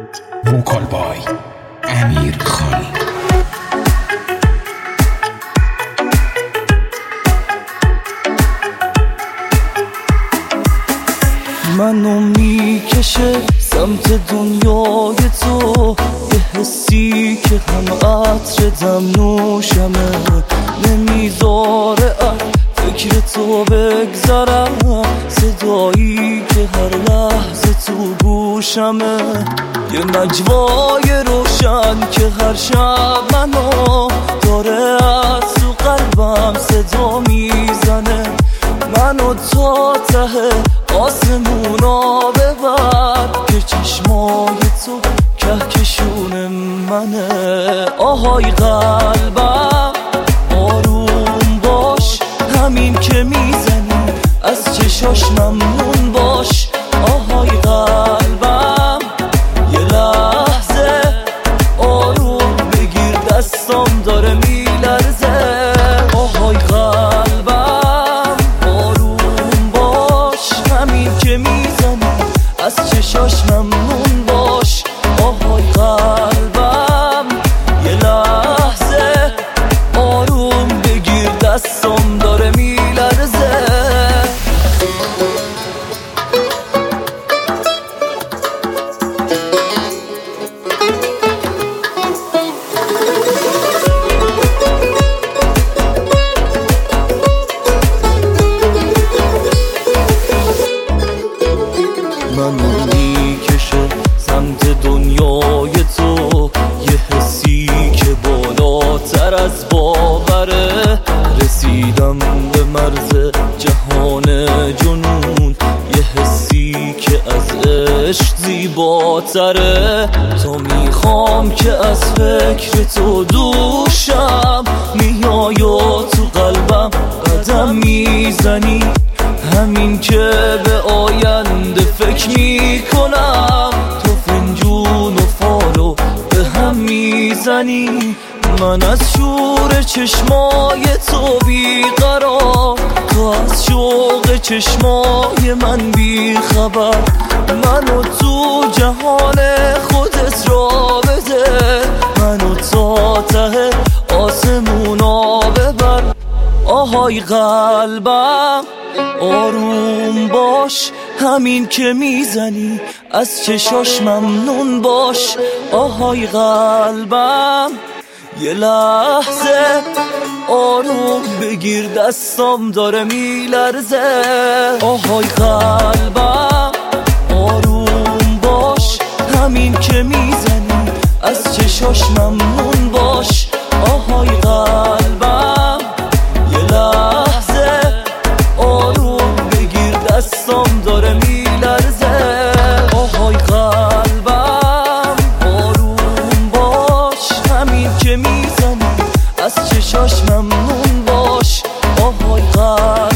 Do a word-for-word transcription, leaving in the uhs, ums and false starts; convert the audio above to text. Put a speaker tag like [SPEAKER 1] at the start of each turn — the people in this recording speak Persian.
[SPEAKER 1] وکال بای امیر خانی.
[SPEAKER 2] منو میکشه سمت دنیای تو، یه حسی که هم عطر دم نوشمه، نمیذاره از فکر تو بگذرم، صدایی که هر لحظه تو گوشمه، یه نجوای روشن که هر شب منو داره از تو قلبم صدا میزنه، منو تا ته آسمونا ببر که چشمای تو کهکشون منه. آهای قلبم آروم باش، همین که میزنی از چشاش ممنون باش. آهای قلبم یه لحظه آروم بگیر، دستام داره میلرزه. آهای قلبم آروم باش، همین که میزنی از چشاش ممنون باش. آهای قلبم یه لحظه آروم بگیر، دستام داره میلرزه. منو میکشه سمت دنیای تو، یه حسی که بالاتر از باوره، رسیدم به مرز جهان جنون، یه حسی که از عشق زیباتره. تو میخوام که از فکر تو دوشم میای و تو قلبم قدم میزنی، همین که به آینده فکر میکنم، تو فنجون و فالو به هم میزنی. من از شور چشمای تو بیقرار، تو از شوق چشمای من بیخبر، منو تو جهان خودت را بده، منو تا ته آسمونا ببر. آهای قلبم آروم باش، همین که میزنی از چشاش ممنون باش. آهای قلبم یه لحظه آروم بگیر، دستام داره میلرزه. آهای قلبم آروم باش، همین که میزنی از چشاش ممنون باش. آهای قلبم یه لحظه آروم بگیر، دستام داره میلرزه. آهای قلبم آروم باش، همین که میزنی از چشاش ممنون باش. آهای قلبم